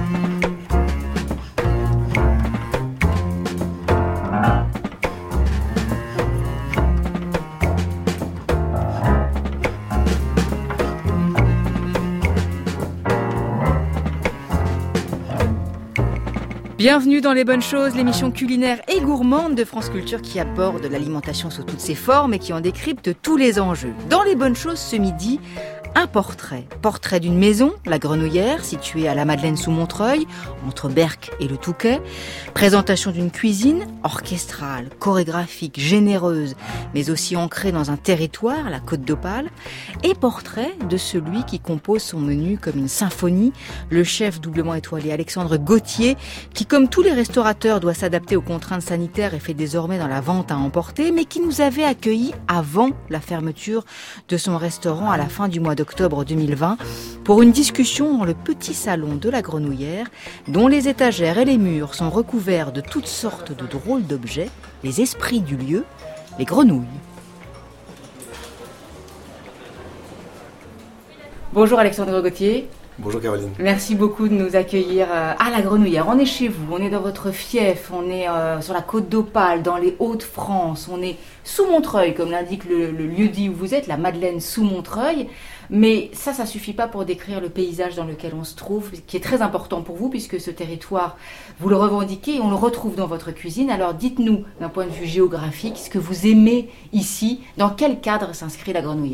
Bienvenue dans Les Bonnes Choses, l'émission culinaire et gourmande de France Culture qui aborde l'alimentation sous toutes ses formes et qui en décrypte tous les enjeux. Dans Les Bonnes Choses ce midi, un portrait. Portrait d'une maison, la Grenouillère, située à la Madeleine sous Montreuil, entre Berck et le Touquet. Présentation d'une cuisine orchestrale, chorégraphique, généreuse, mais aussi ancrée dans un territoire, la Côte d'Opale. Et portrait de celui qui compose son menu comme une symphonie, le chef doublement étoilé Alexandre Gauthier, qui comme tous les restaurateurs doit s'adapter aux contraintes sanitaires et fait désormais dans la vente à emporter, mais qui nous avait accueillis avant la fermeture de son restaurant à la fin du mois d'octobre 2020 pour une discussion dans le petit salon de la Grenouillère, dont les étagères et les murs sont recouverts de toutes sortes de drôles d'objets, les esprits du lieu, les grenouilles. Bonjour Alexandre Gauthier. Bonjour Caroline. Merci beaucoup de nous accueillir à la Grenouillère. On est chez vous, on est dans votre fief, on est sur la Côte d'Opale, dans les Hauts-de-France, on est sous Montreuil, comme l'indique le lieu-dit où vous êtes, la Madeleine sous Montreuil. Mais ça suffit pas pour décrire le paysage dans lequel on se trouve, qui est très important pour vous, puisque ce territoire, vous le revendiquez et on le retrouve dans votre cuisine. Alors dites-nous, d'un point de vue géographique, ce que vous aimez ici, dans quel cadre s'inscrit la Grenouillère ?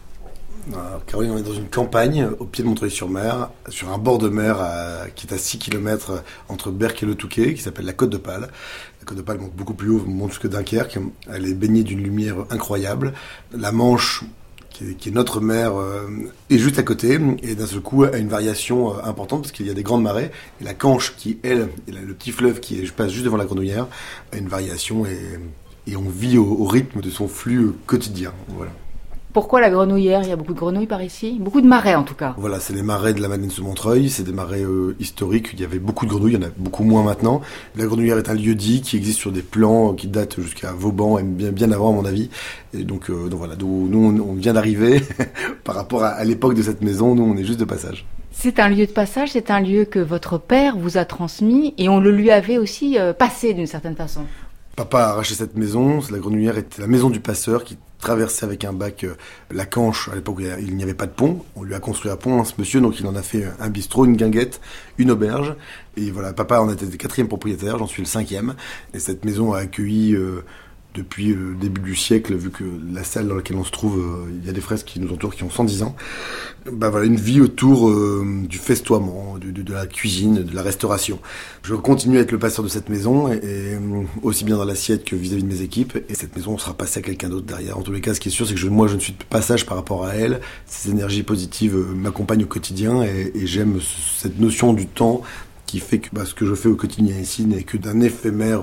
Alors, Caroline, on est dans une campagne au pied de Montreuil-sur-Mer, sur un bord de mer qui est à 6 km entre Berck et le Touquet, qui s'appelle la Côte d'Opale. La Côte d'Opale monte beaucoup plus haut, monte jusque Dunkerque. Elle est baignée d'une lumière incroyable. La Manche, qui est notre mer, est juste à côté, et d'un seul coup a une variation importante, parce qu'il y a des grandes marées, et la Canche, qui elle, le petit fleuve qui passe juste devant la Grenouillère, a une variation, et on vit au rythme de son flux quotidien. Voilà. Pourquoi la Grenouillère ? Il y a beaucoup de grenouilles par ici ? Beaucoup de marais en tout cas. Voilà, c'est les marais de la Madeleine sous Montreuil, c'est des marais historiques, il y avait beaucoup de grenouilles, il y en a beaucoup moins maintenant. La Grenouillère est un lieu-dit qui existe sur des plans qui datent jusqu'à Vauban, et bien avant à mon avis. Et donc voilà, nous on vient d'arriver par rapport à l'époque de cette maison, nous on est juste de passage. C'est un lieu de passage, c'est un lieu que votre père vous a transmis et on le lui avait aussi passé d'une certaine façon. Papa a arraché cette maison, la Grenouillère était la maison du passeur qui traversait avec un bac la Canche. À l'époque, il n'y avait pas de pont. On lui a construit un pont, ce monsieur, donc il en a fait un bistrot, une guinguette, une auberge. Et voilà, papa en était le 4e propriétaire, j'en suis le 5e. Et cette maison a accueilli depuis le début du siècle, vu que la salle dans laquelle on se trouve, il y a des fresques qui nous entourent qui ont 110 ans. Voilà, une vie autour du festoiement, de la cuisine, de la restauration. Je continue à être le passeur de cette maison, et aussi bien dans l'assiette que vis-à-vis de mes équipes. Et cette maison sera passée à quelqu'un d'autre derrière. En tous les cas, ce qui est sûr, c'est que moi, je ne suis de passage par rapport à elle. Ces énergies positives m'accompagnent au quotidien, et j'aime cette notion du temps qui fait que ce que je fais au quotidien ici n'est que d'un éphémère,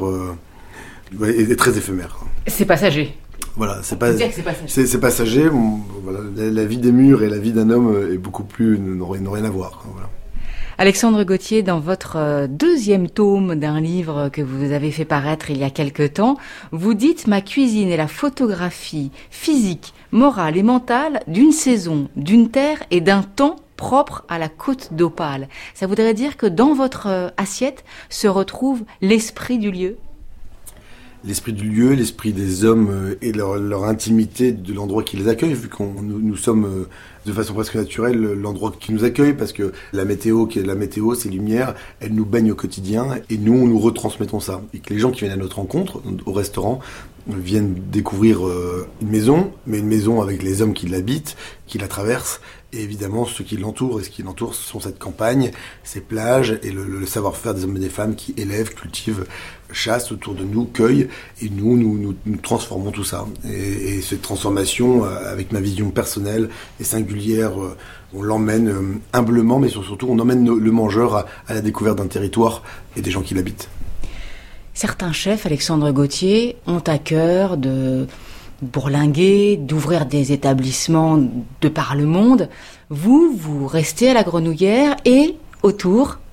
est très éphémère. C'est passager. Voilà, c'est passager. Voilà, la vie des murs et la vie d'un homme est beaucoup plus, n'ont rien à voir. Voilà. Alexandre Gauthier, dans votre deuxième tome d'un livre que vous avez fait paraître il y a quelque temps, vous dites « Ma cuisine est la photographie physique, morale et mentale d'une saison, d'une terre et d'un temps propre à la Côte d'Opale ». Ça voudrait dire que dans votre assiette se retrouve l'esprit du lieu ? L'esprit du lieu, l'esprit des hommes et leur intimité de l'endroit qui les accueille, vu que nous sommes de façon presque naturelle l'endroit qui nous accueille, parce que la météo, ces lumières, elles nous baignent au quotidien, et nous retransmettons ça. Et que les gens qui viennent à notre rencontre, au restaurant, viennent découvrir une maison, mais une maison avec les hommes qui l'habitent, qui la traversent, et évidemment ceux qui l'entourent. Et ce qui l'entoure, ce sont cette campagne, ces plages, et le savoir-faire des hommes et des femmes qui élèvent, cultivent, chassent autour de nous, cueillent, et nous transformons tout ça. Et cette transformation, avec ma vision personnelle et singulière, on l'emmène humblement, mais surtout on emmène le mangeur à la découverte d'un territoire et des gens qui l'habitent. Certains chefs, Alexandre Gauthier, ont à cœur de bourlinguer, d'ouvrir des établissements de par le monde. Vous restez à la Grenouillère et autour,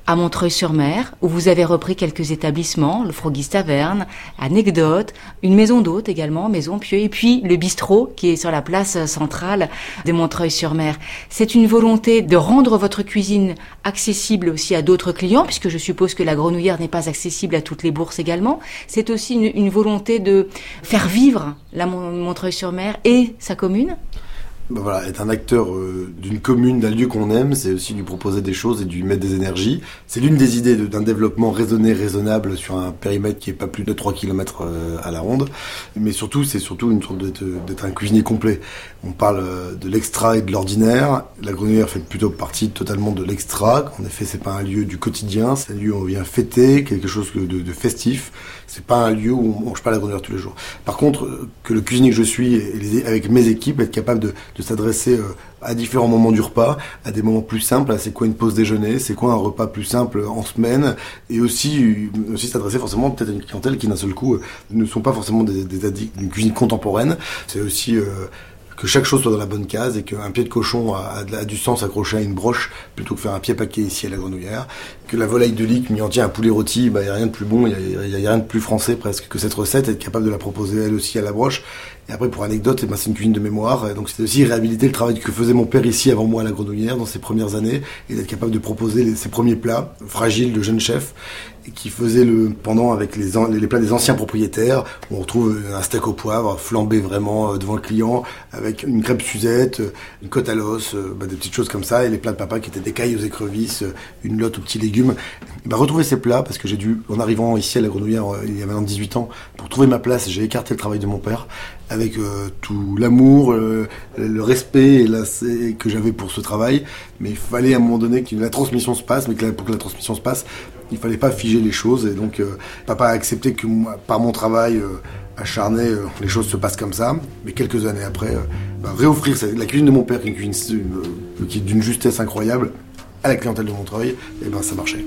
à Montreuil-sur-Mer, où vous avez repris quelques établissements, le Froggy's Taverne, Anecdote, une maison d'hôtes également, Maison Pieux, et puis le bistrot qui est sur la place centrale de Montreuil-sur-Mer. C'est une volonté de rendre votre cuisine accessible aussi à d'autres clients, puisque je suppose que la Grenouillère n'est pas accessible à toutes les bourses également. C'est aussi une volonté de faire vivre la Montreuil-sur-Mer et sa commune. Ben voilà, être un acteur d'une commune, d'un lieu qu'on aime, c'est aussi lui proposer des choses et lui mettre des énergies. C'est l'une des idées d'un développement raisonné, raisonnable sur un périmètre qui est pas plus de 3 km à la ronde. Mais surtout, c'est surtout une sorte d'être un cuisinier complet. On parle de l'extra et de l'ordinaire. La Grenouillère fait plutôt partie totalement de l'extra. En effet, c'est pas un lieu du quotidien, c'est un lieu où on vient fêter, quelque chose de festif. C'est pas un lieu où on mange pas la Grenouillère tous les jours. Par contre, que le cuisinier que je suis, avec mes équipes, être capable de s'adresser à différents moments du repas, à des moments plus simples, c'est quoi une pause déjeuner, c'est quoi un repas plus simple en semaine, et aussi s'adresser forcément peut-être à une clientèle qui d'un seul coup ne sont pas forcément des addicts d'une cuisine contemporaine. C'est aussi que chaque chose soit dans la bonne case et qu'un pied de cochon a du sens accroché à une broche plutôt que faire un pied paquet ici à la Grenouillère. Que la volaille de Lique mis entière à un poulet rôti, il y a rien de plus bon, il y a rien de plus français presque que cette recette, être capable de la proposer elle aussi à la broche. Et après, pour anecdote, c'est une cuisine de mémoire. Donc c'était aussi réhabiliter le travail que faisait mon père ici avant moi à la Grenouillère dans ses premières années et d'être capable de proposer ses premiers plats fragiles de jeunes chefs et qui faisait pendant avec les plats des anciens propriétaires. On retrouve un steak au poivre flambé vraiment devant le client avec une crêpe Suzette, une côte à l'os, des petites choses comme ça, et les plats de papa qui étaient des cailles aux écrevisses, une lotte aux petits légumes. Retrouver ces plats, parce que j'ai dû, en arrivant ici à la Grenouillère il y a maintenant 18 ans, pour trouver ma place, j'ai écarté le travail de mon père avec tout l'amour, le respect que j'avais pour ce travail. Mais il fallait à un moment donné que la transmission se passe, mais pour que la transmission se passe, il fallait pas figer les choses. Et donc papa a accepté que moi, par mon travail acharné, les choses se passent comme ça. Mais quelques années après, réoffrir la cuisine de mon père, qui est une cuisine qui est d'une justesse incroyable, à la clientèle de Montreuil, et ça marchait.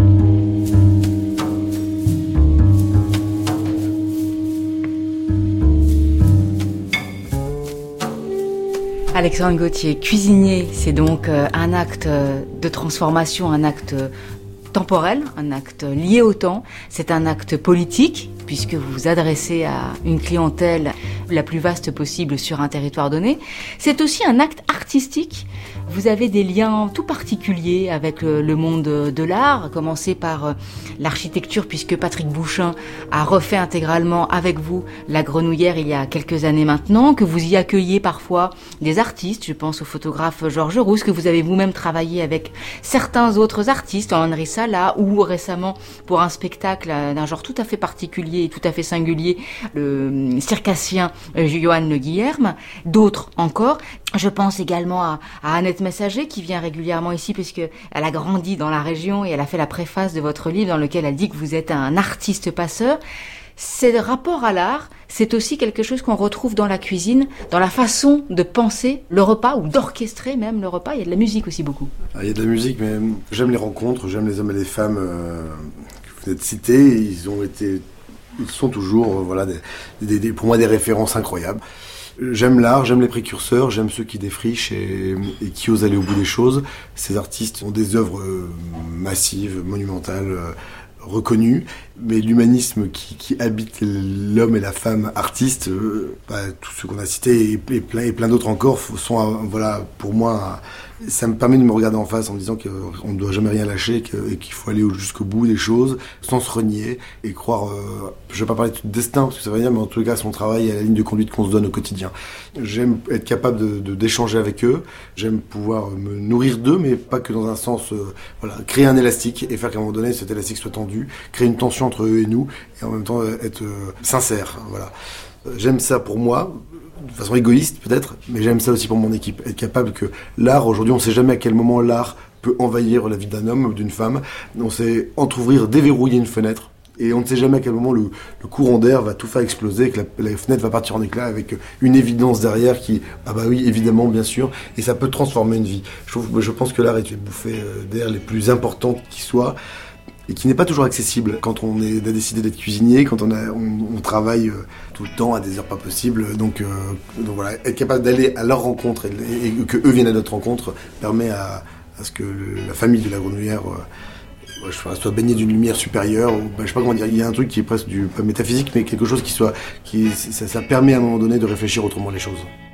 Alexandre Gauthier, cuisinier, c'est donc un acte de transformation, un acte temporel, un acte lié au temps. C'est un acte politique, puisque vous vous adressez à une clientèle la plus vaste possible sur un territoire donné. C'est aussi un acte artistique. Vous avez des liens tout particuliers avec le monde de l'art, à commencer par l'architecture, puisque Patrick Bouchain a refait intégralement avec vous la Grenouillère il y a quelques années maintenant, que vous y accueillez parfois des artistes, je pense au photographe Georges Rousse, que vous avez vous-même travaillé avec certains autres artistes, Henri Sala, ou récemment pour un spectacle d'un genre tout à fait particulier et tout à fait singulier, le circassien Johan Le Guilherme, d'autres encore. Je pense également à Annette Messager qui vient régulièrement ici puisqu'elle a grandi dans la région et elle a fait la préface de votre livre dans lequel elle dit que vous êtes un artiste passeur. Ce rapport à l'art, c'est aussi quelque chose qu'on retrouve dans la cuisine, dans la façon de penser le repas ou d'orchestrer même le repas. Il y a de la musique aussi beaucoup. Il y a de la musique, mais j'aime les rencontres, j'aime les hommes et les femmes que vous venez de citer. Ils sont toujours pour moi des références incroyables. J'aime l'art, j'aime les précurseurs, j'aime ceux qui défrichent et qui osent aller au bout des choses. Ces artistes ont des œuvres massives, monumentales, reconnues, mais l'humanisme qui habite l'homme et la femme artiste, tous ceux qu'on a cités et plein d'autres encore, sont pour moi, ça me permet de me regarder en face en me disant qu'on ne doit jamais rien lâcher et qu'il faut aller jusqu'au bout des choses sans se renier et croire, je ne vais pas parler de destin parce que ça veut dire, mais en tout cas son travail est la ligne de conduite qu'on se donne au quotidien. J'aime être capable d'échanger avec eux, j'aime pouvoir me nourrir d'eux, mais pas que dans un sens, créer un élastique et faire qu'à un moment donné cet élastique soit tendu, créer une tension entre eux et nous et en même temps être sincère. Voilà. J'aime ça pour moi, de façon égoïste peut-être, mais j'aime ça aussi pour mon équipe. Être capable que l'art, aujourd'hui, on ne sait jamais à quel moment l'art peut envahir la vie d'un homme ou d'une femme. On sait entrouvrir, déverrouiller une fenêtre, et on ne sait jamais à quel moment le courant d'air va tout faire exploser, que la fenêtre va partir en éclats avec une évidence derrière qui, oui, évidemment, bien sûr, et ça peut transformer une vie. Je pense que l'art est une bouffée d'air les plus importantes qui soient, et qui n'est pas toujours accessible quand on a décidé d'être cuisinier, quand on travaille tout le temps à des heures pas possibles. Donc voilà, être capable d'aller à leur rencontre et que eux viennent à notre rencontre permet à ce que la famille de la Grenouillère soit baigné d'une lumière supérieure, ou je sais pas comment dire, il y a un truc qui est presque pas métaphysique, mais quelque chose ça permet à un moment donné de réfléchir autrement les choses.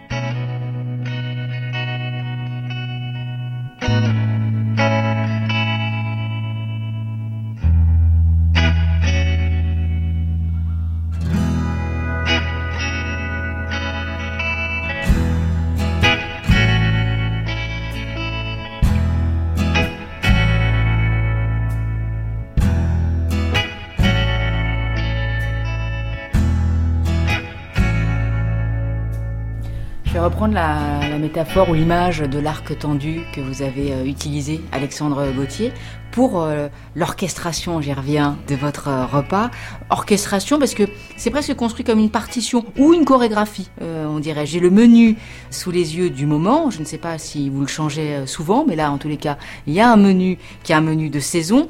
Je vais reprendre la métaphore ou l'image de l'arc tendu que vous avez utilisé, Alexandre Gauthier, pour l'orchestration, j'y reviens, de votre repas. Orchestration parce que c'est presque construit comme une partition ou une chorégraphie, on dirait. J'ai le menu sous les yeux du moment, je ne sais pas si vous le changez souvent, mais là, en tous les cas, il y a un menu qui est un menu de saison.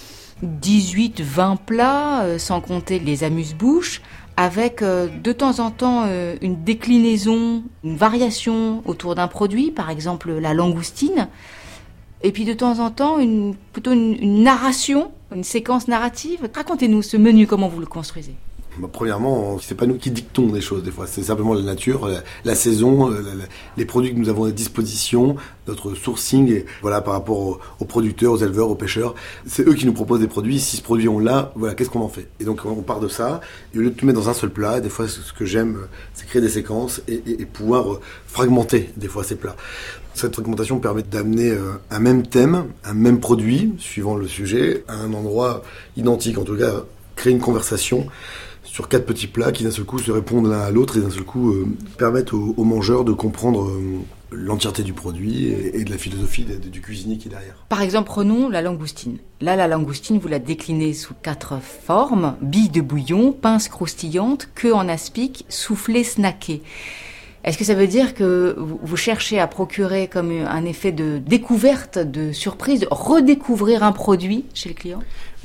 18, 20 plats, sans compter les amuse-bouches, avec de temps en temps une déclinaison, une variation autour d'un produit, par exemple la langoustine, et puis de temps en temps plutôt une narration, une séquence narrative. Racontez-nous ce menu, comment vous le construisez. Premièrement, c'est pas nous qui dictons des choses des fois, c'est simplement la nature, la saison, les produits que nous avons à disposition, notre sourcing, et voilà, par rapport aux producteurs, aux éleveurs, aux pêcheurs. C'est eux qui nous proposent des produits. Si ce produit on l'a, voilà, qu'est-ce qu'on en fait? Et donc on part de ça, et au lieu de tout mettre dans un seul plat, des fois ce que j'aime, c'est créer des séquences et pouvoir fragmenter des fois ces plats. Cette fragmentation permet d'amener un même thème, un même produit, suivant le sujet, à un endroit identique, en tout cas créer une conversation sur 4 petits plats qui d'un seul coup se répondent l'un à l'autre et d'un seul coup permettent aux mangeurs de comprendre l'entièreté du produit et de la philosophie du cuisinier qui est derrière. Par exemple, prenons la langoustine. Là, la langoustine, vous la déclinez sous 4 formes: billes de bouillon, pince croustillante, queue en aspic, soufflé snacké. Est-ce que ça veut dire que vous cherchez à procurer comme un effet de découverte, de surprise, de redécouvrir un produit chez le client ?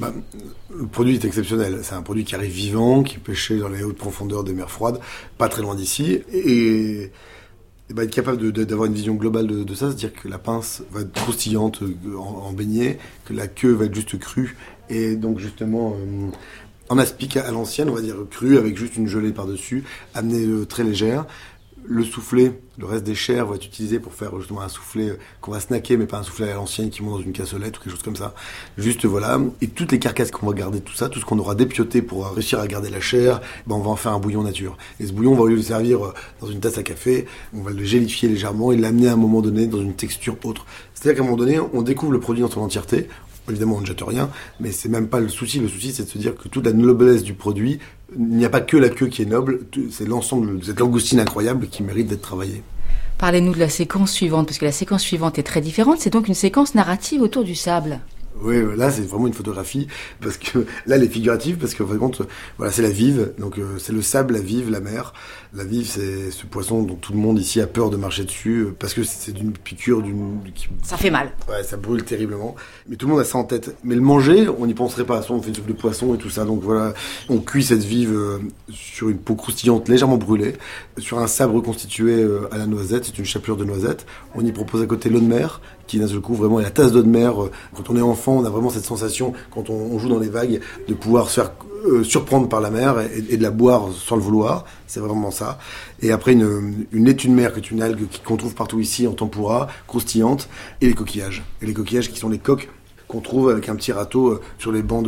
Le produit est exceptionnel. C'est un produit qui arrive vivant, qui est pêché dans les hautes profondeurs des mers froides, pas très loin d'ici. Et être capable d'avoir une vision globale de ça, c'est-à-dire que la pince va être croustillante en beignet, que la queue va être juste crue, et donc justement en aspic à l'ancienne, on va dire crue, avec juste une gelée par-dessus, amenée très légère. Le soufflé, le reste des chairs va être utilisé pour faire justement un soufflé qu'on va snacker, mais pas un soufflé à l'ancienne qui monte dans une cassolette ou quelque chose comme ça. Juste voilà. Et toutes les carcasses qu'on va garder, tout ça, tout ce qu'on aura dépioté pour réussir à garder la chair, on va en faire un bouillon nature. Et ce bouillon, on va le servir dans une tasse à café, on va le gélifier légèrement et l'amener à un moment donné dans une texture autre. C'est-à-dire qu'à un moment donné, on découvre le produit dans son entièreté. Évidemment, on ne jette rien, mais c'est même pas le souci. Le souci, c'est de se dire que toute la noblesse du produit, il n'y a pas que la queue qui est noble, c'est l'ensemble de cette langoustine incroyable qui mérite d'être travaillée. Parlez-nous de la séquence suivante, parce que la séquence suivante est très différente. C'est donc une séquence narrative autour du sable. Oui, là c'est vraiment une photographie, parce que là elle est figurative, parce qu'en fin de compte, voilà, c'est la vive, donc c'est le sable, la vive, la mer. La vive, c'est ce poisson dont tout le monde ici a peur de marcher dessus, parce que c'est d'une piqûre, Ça fait mal. Ouais, ça brûle terriblement. Mais tout le monde a ça en tête. Mais le manger, on n'y penserait pas. On fait une soupe de poisson et tout ça, donc voilà. On cuit cette vive sur une peau croustillante légèrement brûlée, sur un sable reconstitué à la noisette, c'est une chapelure de noisette. On y propose à côté l'eau de mer, qui d'un seul coup vraiment est la tasse d'eau de mer. Quand on est enfant, on a vraiment cette sensation, quand on joue dans les vagues, de pouvoir se faire surprendre par la mer et de la boire sans le vouloir. C'est vraiment ça. Et après une laitue de mer, qui est une algue qu'on trouve partout ici en tempura, croustillante, et les coquillages. Et les coquillages qui sont les coques qu'on trouve avec un petit râteau sur les bancs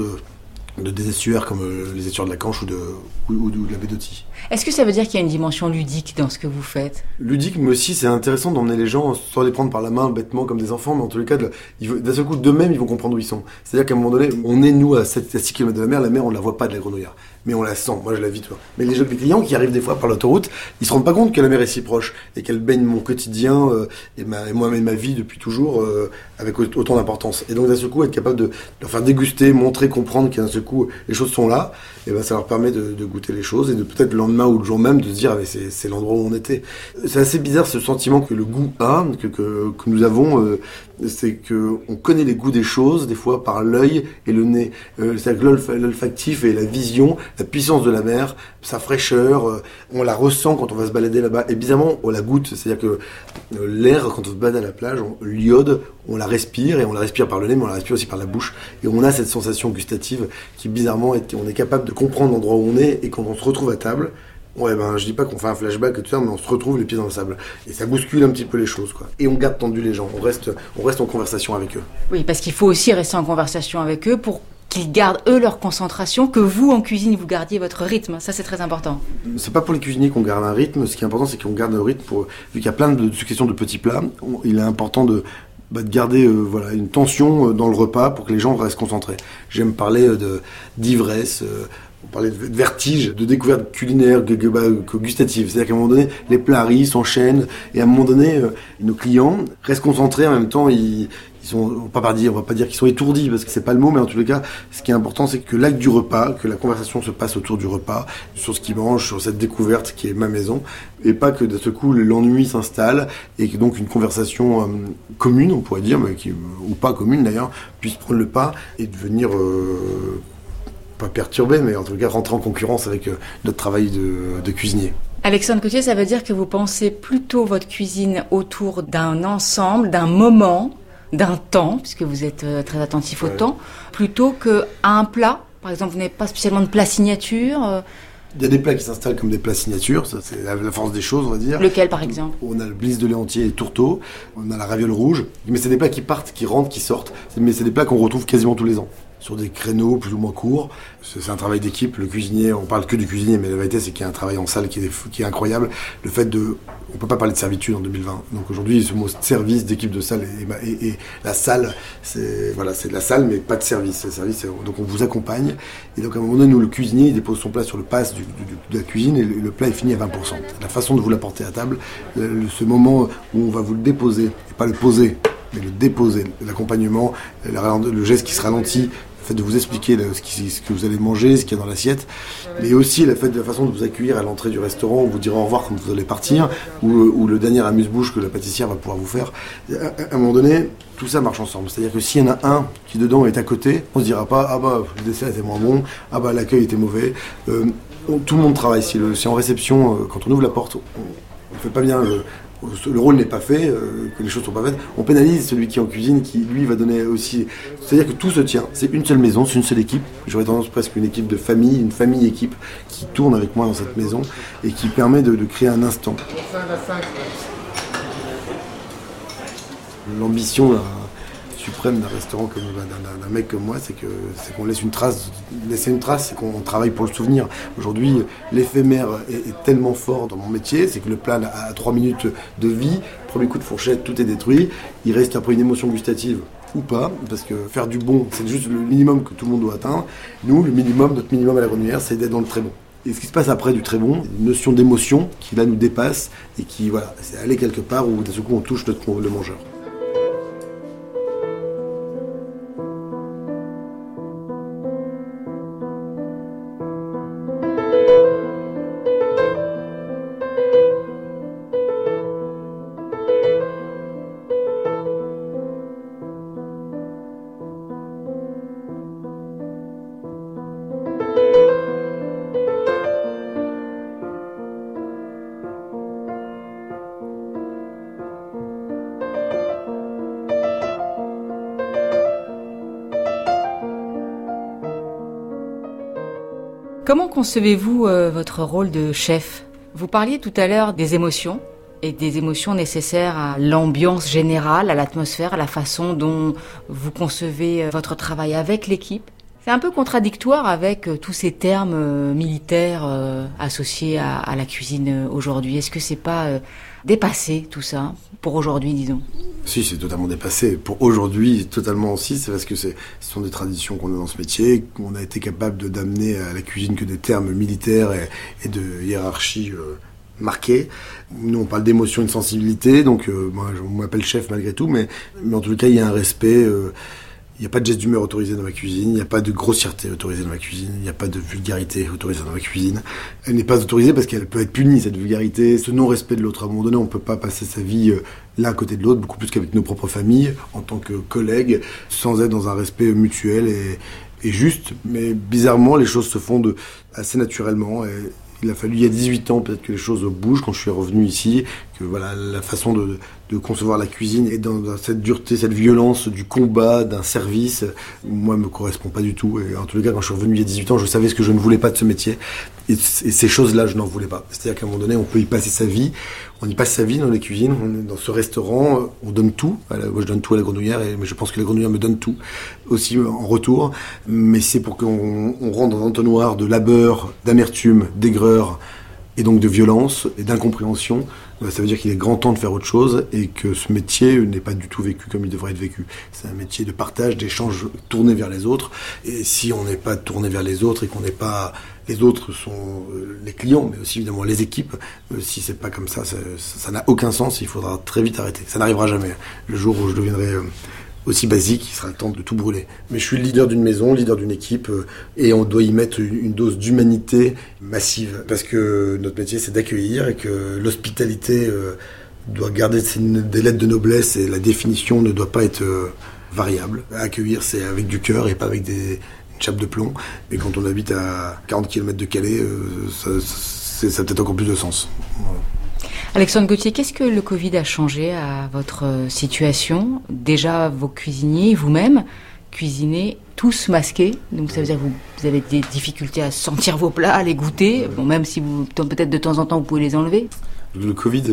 des estuaires comme les estuaires de la Canche ou de la baie d'Authie. Est-ce que ça veut dire qu'il y a une dimension ludique dans ce que vous faites ? Ludique, mais aussi c'est intéressant d'emmener les gens sans les prendre par la main bêtement comme des enfants, mais en tous les cas, d'un seul coup, d'eux-mêmes, ils vont comprendre où ils sont. C'est-à-dire qu'à un moment donné, on est nous à 6 km de la mer, on ne la voit pas de la grenouillère, mais on la sent. Moi, je la vis, toi. Mais les clients qui arrivent des fois par l'autoroute, ils se rendent pas compte que la mer est si proche et qu'elle baigne mon quotidien et moi-même ma vie depuis toujours avec autant d'importance. Et donc d'un seul coup, être capable de leur faire déguster, montrer, comprendre qu'à d'un seul coup, les choses sont là, et ben ça leur permet de goûter les choses et de peut-être le lendemain ou le jour même de se dire ah, mais c'est l'endroit où on était. C'est assez bizarre ce sentiment que le goût a, que nous avons, c'est que on connaît les goûts des choses des fois par l'œil et le nez. C'est-à-dire que l'olfactif et la vision la puissance de la mer, sa fraîcheur, on la ressent quand on va se balader là-bas. Et bizarrement, on la goûte, c'est-à-dire que l'air, quand on se balade à la plage, l'iode, on la respire, et on la respire par le nez, mais on la respire aussi par la bouche. Et on a cette sensation gustative qui, bizarrement, on est capable de comprendre l'endroit où on est, et quand on se retrouve à table, je dis pas qu'on fait un flashback et tout ça, mais on se retrouve les pieds dans le sable. Et ça bouscule un petit peu les choses, quoi. Et on garde tendu les gens, on reste en conversation avec eux. Oui, parce qu'il faut aussi rester en conversation avec eux pour qu'ils gardent, eux, leur concentration, que vous, en cuisine, vous gardiez votre rythme. Ça, c'est très important. C'est pas pour les cuisiniers qu'on garde un rythme. Ce qui est important, c'est qu'on garde un rythme vu qu'il y a plein de questions de petits plats. Il est important de garder une tension dans le repas pour que les gens restent concentrés. J'aime parler d'ivresse, on parlait de vertige, de découverte culinaire, gustative. C'est-à-dire qu'à un moment donné, les plats arrivent, s'enchaînent, et à un moment donné, nos clients restent concentrés, en même temps, on va pas dire qu'ils sont étourdis, parce que c'est pas le mot, mais en tous les cas, ce qui est important, c'est que l'acte du repas, que la conversation se passe autour du repas, sur ce qu'ils mangent, sur cette découverte qui est ma maison, et pas que de ce coup, l'ennui s'installe, et que donc une conversation commune, on pourrait dire, mais ou pas commune d'ailleurs, puisse prendre le pas et devenir pas perturbé, mais en tout cas rentrer en concurrence avec notre travail de cuisinier. Alexandre Cotier, ça veut dire que vous pensez plutôt votre cuisine autour d'un ensemble, d'un moment, d'un temps, puisque vous êtes très attentif au temps, plutôt qu'à un plat. Par exemple, vous n'avez pas spécialement de plat signature. Il y a des plats qui s'installent comme des plats signatures, ça c'est la force des choses, on va dire. Lequel, par exemple ? On a le bliss de lait entier et tourteau, on a la raviole rouge, mais c'est des plats qui partent, qui rentrent, qui sortent, mais c'est des plats qu'on retrouve quasiment tous les ans, sur des créneaux plus ou moins courts. C'est un travail d'équipe, le cuisinier, on parle que du cuisinier, mais la vérité c'est qu'il y a un travail en salle qui est incroyable. Le fait on peut pas parler de servitude en 2020. Donc aujourd'hui, ce mot service d'équipe de salle et la salle, c'est de la salle, mais pas de service. Donc on vous accompagne. Et donc à un moment donné, nous, le cuisinier, il dépose son plat sur le pass de la cuisine et le plat est fini à 20%. La façon de vous l'apporter à table, ce moment où on va vous le déposer, et pas le poser, mais le déposer, l'accompagnement, le geste qui se ralentit, le fait de vous expliquer ce que vous allez manger, ce qu'il y a dans l'assiette, mais aussi la façon de vous accueillir à l'entrée du restaurant, où vous direz au revoir quand vous allez partir, ou le dernier amuse-bouche que la pâtissière va pouvoir vous faire. À un moment donné, tout ça marche ensemble. C'est-à-dire que s'il y en a un qui dedans est à côté, on se dira pas le dessert était moins bon, l'accueil était mauvais. Tout le monde travaille. Si en réception, quand on ouvre la porte, on fait pas bien le rôle n'est pas fait, que les choses sont pas faites, on pénalise celui qui est en cuisine, qui lui va donner aussi. C'est-à-dire que tout se tient. C'est une seule maison, c'est une seule équipe. J'aurais tendance presque une équipe de famille, une famille-équipe qui tourne avec moi dans cette maison et qui permet de créer un instant. L'ambition suprême d'un restaurant comme d'un mec comme moi, c'est qu'on laisse une trace. Laisser une trace, c'est qu'on travaille pour le souvenir. Aujourd'hui, l'éphémère est tellement fort dans mon métier, c'est que le plat a 3 minutes de vie, premier coup de fourchette, tout est détruit. Il reste après une émotion gustative ou pas, parce que faire du bon, c'est juste le minimum que tout le monde doit atteindre. Nous, notre minimum à la Grenouillère, c'est d'être dans le très bon. Et ce qui se passe après du très bon, une notion d'émotion qui là nous dépasse et qui, c'est aller quelque part où d'un seul coup on touche le mangeur. Comment concevez-vous votre rôle de chef ? Vous parliez tout à l'heure des émotions, et des émotions nécessaires à l'ambiance générale, à l'atmosphère, à la façon dont vous concevez votre travail avec l'équipe. C'est un peu contradictoire avec tous ces termes militaires associés à la cuisine aujourd'hui. Est-ce que c'est pas dépassé tout ça, pour aujourd'hui disons ? Si, c'est totalement dépassé. Pour aujourd'hui, totalement aussi, c'est parce que ce sont des traditions qu'on a dans ce métier, qu'on a été capable d'amener à la cuisine que des termes militaires et de hiérarchie marquée. Nous, on parle d'émotion et de sensibilité, donc moi, je m'appelle chef malgré tout, mais en tout cas, il y a un respect. Il n'y a pas de geste d'humeur autorisé dans ma cuisine, il n'y a pas de grossièreté autorisée dans ma cuisine, il n'y a pas de vulgarité autorisée dans ma cuisine. Elle n'est pas autorisée parce qu'elle peut être punie, cette vulgarité, ce non-respect de l'autre. À un moment donné, on ne peut pas passer sa vie l'un à côté de l'autre, beaucoup plus qu'avec nos propres familles, en tant que collègues, sans être dans un respect mutuel est juste, mais bizarrement, les choses se font assez naturellement. Et il a fallu, il y a 18 ans, peut-être que les choses bougent quand je suis revenu ici, que voilà, la façon de concevoir la cuisine et dans cette dureté, cette violence du combat, d'un service, moi, me correspond pas du tout. Et en tous les cas, quand je suis revenu il y a 18 ans, je savais ce que je ne voulais pas de ce métier. Et ces choses-là, je n'en voulais pas. C'est-à-dire qu'à un moment donné, on peut y passer sa vie. On y passe sa vie dans les cuisines, on est dans ce restaurant, on donne tout. Moi, je donne tout à la Grenouillère, mais je pense que la Grenouillère me donne tout aussi en retour. Mais c'est pour qu'on rentre dans un entonnoir de labeur, d'amertume, d'aigreur, et donc de violence et d'incompréhension. Ça veut dire qu'il est grand temps de faire autre chose et que ce métier n'est pas du tout vécu comme il devrait être vécu. C'est un métier de partage, d'échange tourné vers les autres. Et si on n'est pas tourné vers les autres et qu'on n'est pas... Les autres sont les clients, mais aussi évidemment les équipes. Si c'est pas comme ça, ça n'a aucun sens. Il faudra très vite arrêter. Ça n'arrivera jamais. Le jour où je deviendrai aussi basique, il sera le temps de tout brûler. Mais je suis le leader d'une maison, leader d'une équipe, et on doit y mettre une dose d'humanité massive. Parce que notre métier, c'est d'accueillir, et que l'hospitalité doit garder des lettres de noblesse, et la définition ne doit pas être variable. Accueillir, c'est avec du cœur et pas avec une chape de plomb. Et quand on habite à 40 km de Calais, ça a peut-être encore plus de sens. Voilà. Alexandre Gauthier, qu'est-ce que le Covid a changé à votre situation ? Déjà, vos cuisiniers, vous-même, cuisinez tous masqués, donc ça veut dire que vous avez des difficultés à sentir vos plats, à les goûter, bon, même si peut-être de temps en temps vous pouvez les enlever. Le Covid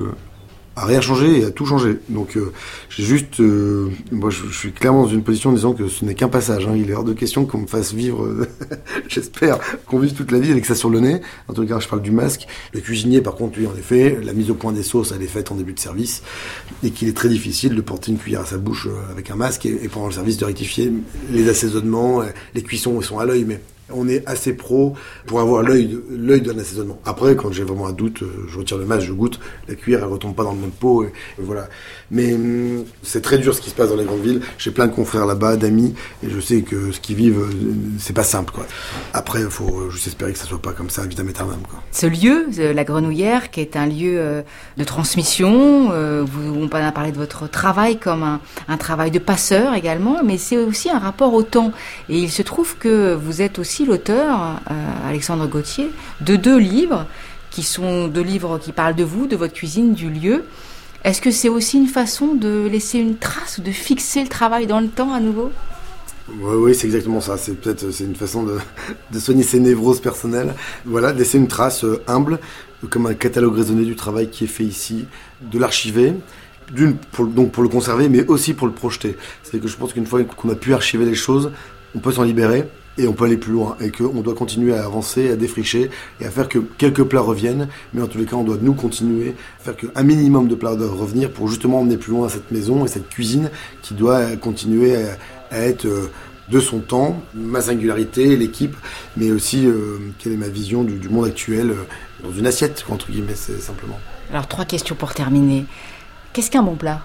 a rien changé et a tout changé. Donc j'ai juste... moi je suis clairement dans une position en disant que ce n'est qu'un passage. Il est hors de question qu'on me fasse vivre, j'espère, qu'on vive toute la vie avec ça sur le nez. En tout cas, je parle du masque. Le cuisinier, par contre, lui, en effet, la mise au point des sauces, elle est faite en début de service et qu'il est très difficile de porter une cuillère à sa bouche avec un masque et pendant le service de rectifier les assaisonnements, les cuissons, ils sont à l'œil, mais... On est assez pro pour avoir l'œil d'un assaisonnement. Après, quand j'ai vraiment un doute, je retire le masque, je goûte. La cuillère, elle retombe pas dans le même pot. Et voilà. Mais c'est très dur ce qui se passe dans les grandes villes. J'ai plein de confrères là-bas, d'amis, et je sais que ce qu'ils vivent, c'est pas simple, quoi. Après, il faut juste espérer que ça soit pas comme ça, vitam aeternam, quoi. Ce lieu, la Grenouillère, qui est un lieu de transmission, on a parlé de votre travail comme un travail de passeur également, mais c'est aussi un rapport au temps. Et il se trouve que vous êtes aussi l'auteur, Alexandre Gauthier, de 2 livres qui sont 2 livres qui parlent de vous, de votre cuisine, du lieu. Est-ce que c'est aussi une façon de laisser une trace, de fixer le travail dans le temps à nouveau ? Oui, c'est exactement ça. C'est une façon de soigner ses névroses personnelles. Voilà, de laisser une trace humble, comme un catalogue raisonné du travail qui est fait ici, de l'archiver. Donc pour le conserver, mais aussi pour le projeter. C'est que je pense qu'une fois qu'on a pu archiver les choses, on peut s'en libérer. Et on peut aller plus loin, et qu'on doit continuer à avancer, à défricher, et à faire que quelques plats reviennent, mais en tous les cas, on doit nous continuer, faire qu'un minimum de plats doivent revenir pour justement emmener plus loin cette maison et cette cuisine qui doit continuer à être de son temps, ma singularité, l'équipe, mais aussi quelle est ma vision du monde actuel, dans une assiette, entre guillemets, c'est simplement. Alors 3 questions pour terminer. Qu'est-ce qu'un bon plat ?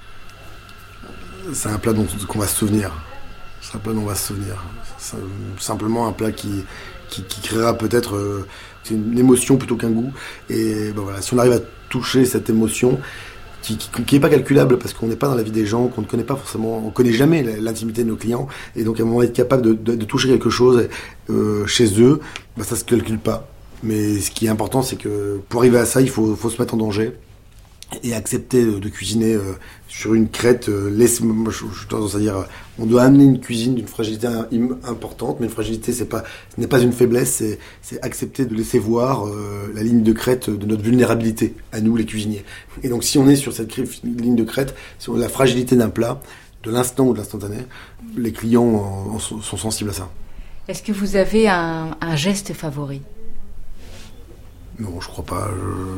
C'est un plat qu'on va se souvenir. C'est un plat dont on va se souvenir. C'est simplement un plat qui créera peut-être une émotion plutôt qu'un goût. Et ben voilà, si on arrive à toucher cette émotion, qui n'est pas calculable parce qu'on n'est pas dans la vie des gens, qu'on ne connaît pas forcément, on ne connaît jamais l'intimité de nos clients, et donc à un moment être capable de toucher quelque chose chez eux, ben ça ne se calcule pas. Mais ce qui est important, c'est que pour arriver à ça, il faut se mettre en danger. Et accepter de cuisiner sur une crête, moi je tendance à dire, on doit amener une cuisine d'une fragilité importante, mais une fragilité ce n'est pas une faiblesse, c'est accepter de laisser voir la ligne de crête de notre vulnérabilité, à nous les cuisiniers. Et donc si on est sur cette ligne de crête, sur la fragilité d'un plat, de l'instant ou de l'instantané, les clients sont sensibles à ça. Est-ce que vous avez un geste favori ? Non, je crois pas.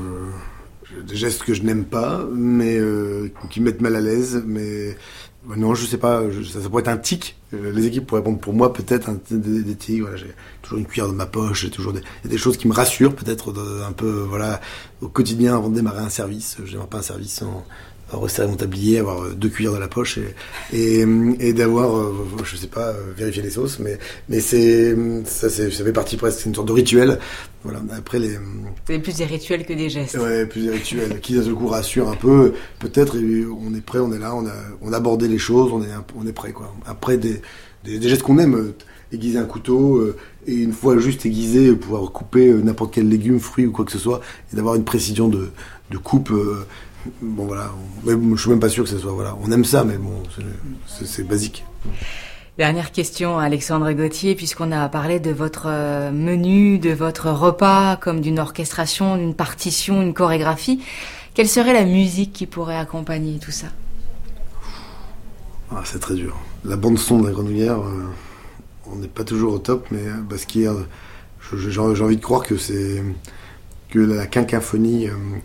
Des gestes que je n'aime pas, mais qui me mettent mal à l'aise, mais non, je sais pas, ça pourrait être un tic. Les équipes pourraient répondre pour moi peut-être des tics. Voilà, j'ai toujours une cuillère dans ma poche, j'ai toujours des choses qui me rassurent peut-être un peu, voilà, au quotidien avant de démarrer un service. Je démarre pas un service sans resserrer mon tablier, avoir 2 cuillères dans la poche et d'avoir, je sais pas, vérifier les sauces, mais ça fait partie presque, c'est une sorte de rituel. Voilà. Après c'est plus des rituels que des gestes. Ouais, plus des rituels qui d'un seul coup rassurent un peu. Peut-être on est prêt, on est là, on a abordé les choses, on est prêt quoi. Après des gestes qu'on aime, aiguiser un couteau, et une fois juste aiguisé, pouvoir couper n'importe quel légume, fruit ou quoi que ce soit, et d'avoir une précision de coupe. Bon voilà, je suis même pas sûr que ce soit, voilà, on aime ça, mais bon, c'est basique. Dernière question, Alexandre Gauthier, puisqu'on a parlé de votre menu, de votre repas, comme d'une orchestration, d'une partition, une chorégraphie. Quelle serait la musique qui pourrait accompagner tout ça ? C'est très dur. La bande son de la Grenouillère, on n'est pas toujours au top, mais parce qu'il y a, j'ai envie de croire que c'est que la quinquinphonie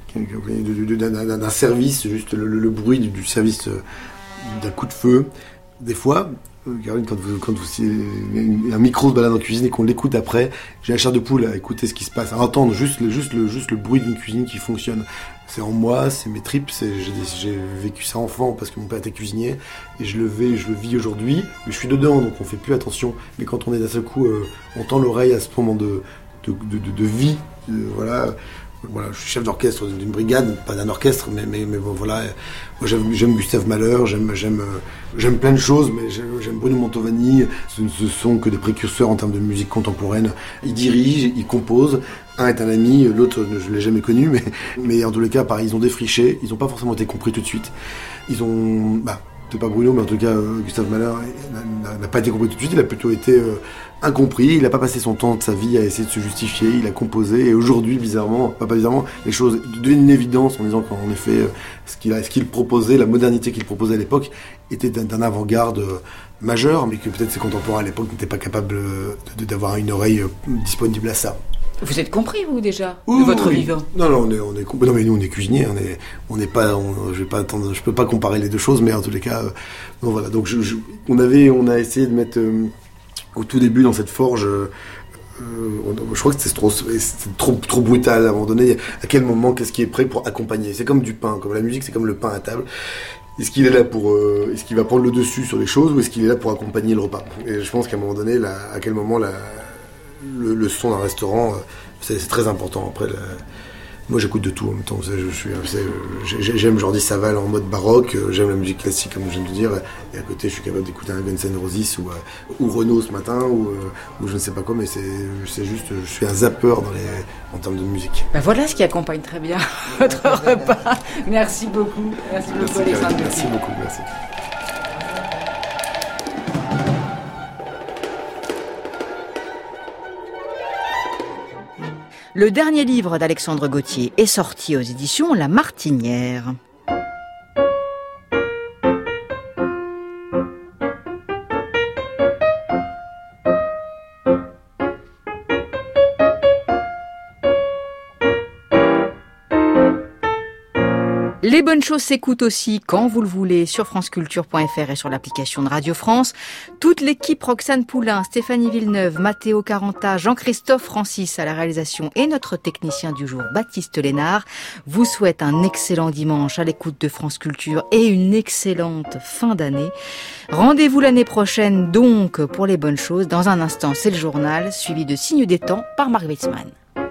d'un service, juste le bruit du service d'un coup de feu. Des fois, Caroline, quand un micro se balade en cuisine et qu'on l'écoute après, j'ai la chair de poule à écouter ce qui se passe, à entendre juste le bruit d'une cuisine qui fonctionne. C'est en moi, c'est mes tripes, j'ai vécu ça enfant parce que mon père était cuisinier et je le vis aujourd'hui, mais je suis dedans donc on fait plus attention. Mais quand on est d'un seul coup, on tend l'oreille à ce moment de vie, voilà. Voilà, je suis chef d'orchestre d'une brigade, pas d'un orchestre, mais bon, voilà. Moi, j'aime Gustave Mahler, j'aime plein de choses, mais j'aime Bruno Mantovani. Ce sont que des précurseurs en termes de musique contemporaine. Ils dirigent, ils composent. Un est un ami, l'autre, je l'ai jamais connu, mais en tous les cas, pareil, ils ont défriché. Ils n'ont pas forcément été compris tout de suite. Ils ont, peut-être pas Bruno, mais en tout cas, Gustave Mahler n'a pas été compris tout de suite. Il a plutôt été incompris. Il n'a pas passé son temps de sa vie à essayer de se justifier. Il a composé. Et aujourd'hui, bizarrement, pas bizarrement, les choses deviennent une évidence en disant qu'en effet, ce qu'il proposait, la modernité qu'il proposait à l'époque, était d'un avant-garde majeur, mais que peut-être ses contemporains à l'époque n'étaient pas capables d'avoir une oreille disponible à ça. Vous êtes compris, vous, déjà, de votre vivant ? Non, on est non, mais nous, on est cuisiniers, on n'est pas, je peux pas comparer les deux choses, mais en tous les cas, bon, voilà. Donc, on a essayé de mettre, au tout début, dans cette forge, je crois que c'était trop brutal à un moment donné. À quel moment, qu'est-ce qui est prêt pour accompagner ? C'est comme du pain, comme la musique, c'est comme le pain à table. Est-ce qu'il est là est-ce qu'il va prendre le dessus sur les choses, ou est-ce qu'il est là pour accompagner le repas ? Et je pense qu'à un moment donné, à quel moment le son d'un restaurant, c'est très important. Après, moi j'écoute de tout en même temps. J'aime Jordi Savall en mode baroque, j'aime la musique classique comme je viens de le dire, et à côté je suis capable d'écouter un Guns N' Roses ou Renaud ce matin, ou je ne sais pas quoi, mais c'est juste, je suis un zappeur en termes de musique. Voilà ce qui accompagne très bien votre repas. Merci beaucoup. Merci beaucoup, Alexandre. Merci beaucoup, merci. Le dernier livre d'Alexandre Gauthier est sorti aux éditions La Martinière. Les bonnes choses s'écoutent aussi quand vous le voulez sur franceculture.fr et sur l'application de Radio France. Toute l'équipe, Roxane Poulain, Stéphanie Villeneuve, Matteo Caranta, Jean-Christophe Francis à la réalisation et notre technicien du jour, Baptiste Lénard, vous souhaite un excellent dimanche à l'écoute de France Culture et une excellente fin d'année. Rendez-vous l'année prochaine donc pour les bonnes choses. Dans un instant, c'est le journal suivi de Signes des temps par Marc Witzmann.